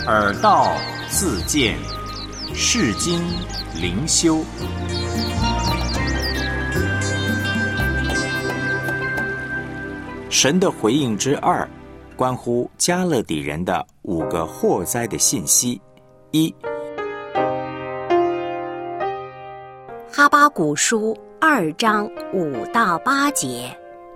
耳道自见，世经灵修。神的回应之二，关乎加勒底人的5个祸灾的信息。1， 哈巴谷书2章5到8节。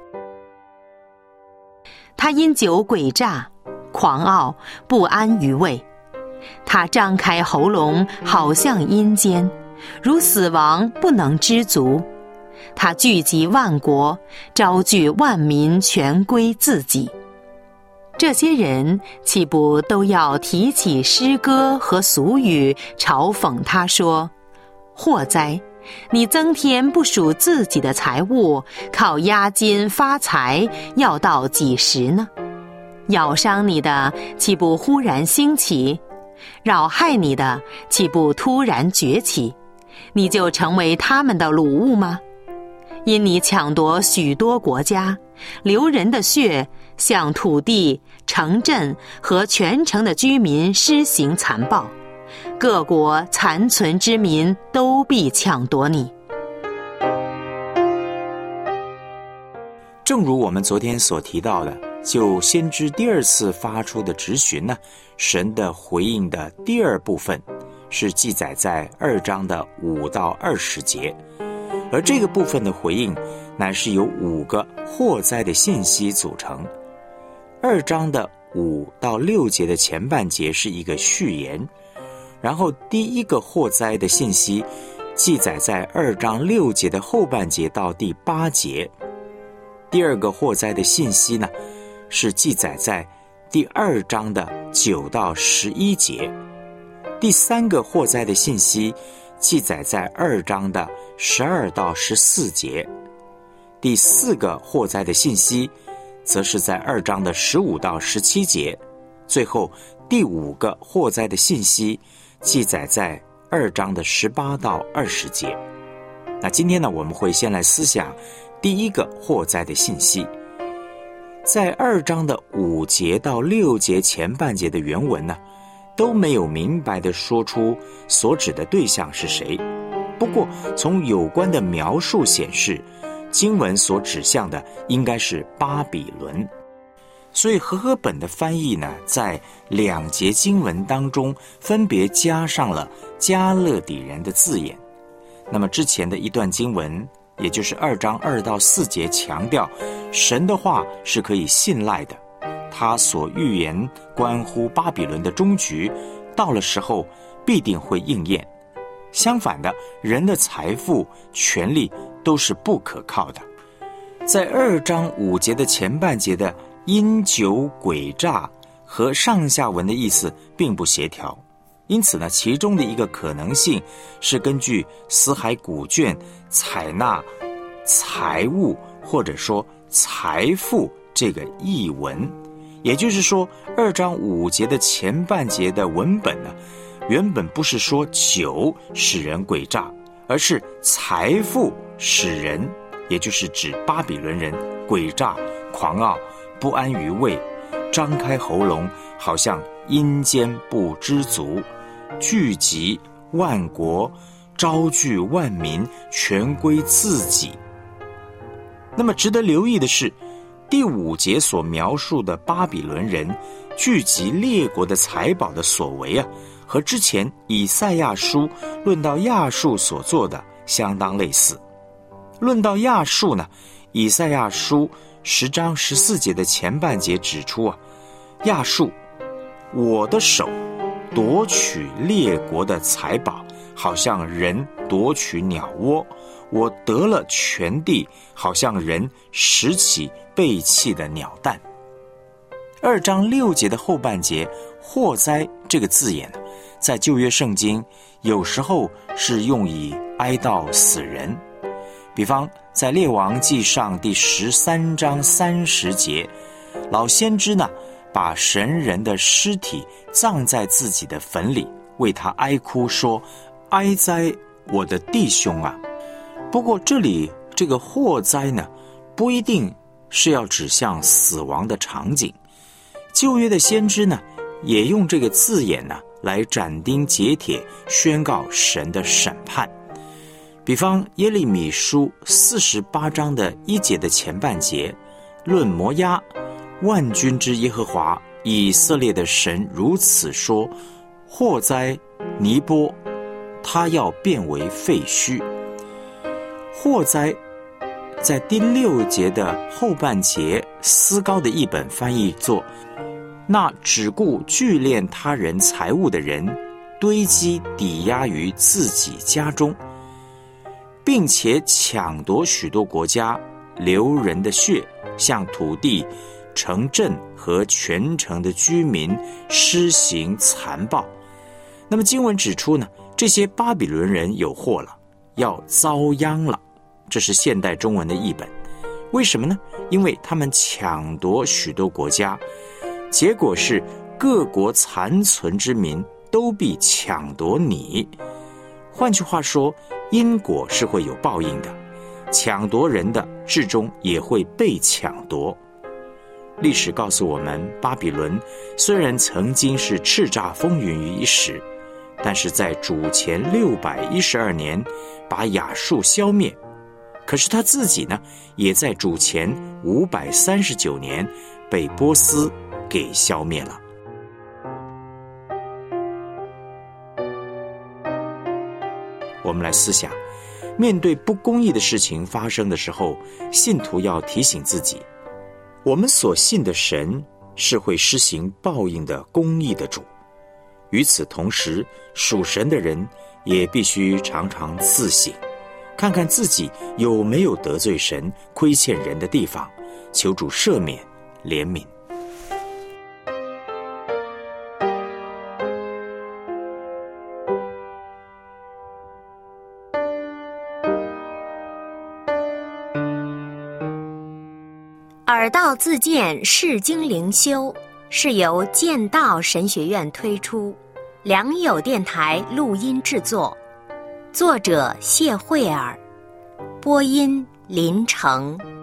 他因酒诡诈，狂傲，不安于位。他张开喉咙，好像阴间，如死亡，不能知足。他聚集万国，招聚万民，全归自己。这些人岂不都要提起诗歌和俗语，嘲讽他说：祸哉，你增添不属自己的财物，靠押金发财，要到几时呢？咬伤你的岂不忽然兴起？扰害你的岂不突然崛起？你就成为他们的掳物吗？因你抢夺许多国家，流人的血，向土地、城镇和全城的居民施行残暴，各国残存之民都必抢夺你。 正如我们昨天所提到的，就先知第2次发出的质询呢，神的回应的第2部分是记载在2章的5到20节，而这个部分的回应乃是由5个祸灾的信息组成。2章的5到6节的前半节是一个序言，然后第1个祸灾的信息记载在2章6节的后半节到第8节。第2个祸灾的信息呢，是记载在第2章的9到11节。第3个祸灾的信息记载在2章的12到14节。第4个祸灾的信息则是在2章的15到17节。最后第5个祸灾的信息记载在2章的18到20节。那今天呢，我们会先来思想第1个祸灾的信息。在2章的5节到6节前半节的原文呢，都没有明白地说出所指的对象是谁。不过从有关的描述显示，经文所指向的应该是巴比伦。所以和合本的翻译呢，在2节经文当中分别加上了加勒底人的字眼。那么之前的一段经文，也就是2章2到4节强调神的话是可以信赖的，他所预言关乎巴比伦的终局，到了时候必定会应验。相反的，人的财富、权力都是不可靠的。在2章5节的前半节的因酒诡诈和上下文的意思并不协调，因此呢，其中的一个可能性是根据死海古卷采纳财物或者说财富这个译文。也就是说2章5节的前半节的文本呢，原本不是说酒使人诡诈，而是财富使人，也就是指巴比伦人诡诈、狂傲、不安于位，张开喉咙，好像阴间不知足，聚集万国，招聚万民，全归自己。那么值得留意的是，第5节所描述的巴比伦人聚集列国的财宝的所为啊，和之前以赛亚书论到亚述所做的相当类似。论到亚述呢，以赛亚书10章14节的前半节指出啊，亚述，我的手夺取列国的财宝，好像人夺取鸟窝，我得了全地，好像人拾起被弃的鸟蛋。2章6节的后半节祸灾这个字眼呢，在旧约圣经有时候是用以哀悼死人。比方在列王记上第13章30节，老先知呢，把神人的尸体葬在自己的坟里，为他哀哭说：哀哉我的弟兄啊！不过这里这个祸灾呢，不一定是要指向死亡的场景。旧约的先知呢， 也用这个字眼呢来斩钉截铁宣告神的审判。比方耶利米书48章的1节的前半节，论摩押，万军之耶和华以色列的神如此说：祸哉尼波，他要变为废墟。祸哉在第6节的后半节，思高的译本翻译作：那只顾聚敛他人财物的人，堆积抵押于自己家中，并且抢夺许多国家流人的血，向土地、城镇和全城的居民施行残暴。那么经文指出呢，这些巴比伦人有祸了，要遭殃了。这是现代中文的译本。为什么呢？因为他们抢夺许多国家，结果是各国残存之民都必抢夺你。换句话说，因果是会有报应的，抢夺人的至终也会被抢夺。历史告诉我们，巴比伦虽然曾经是叱咤风云于一时，但是在主前612年把亚述消灭，可是他自己呢，也在主前539年被波斯给消灭了。我们来思想，面对不公义的事情发生的时候，信徒要提醒自己，我们所信的神是会施行报应的公义的主。与此同时，属神的人也必须常常自省，看看自己有没有得罪神、亏欠人的地方，求主赦免、怜悯。 耳道自荐释经灵修是由剑道神学院推出，良友电台录音制作，作者谢慧儿，播音林成。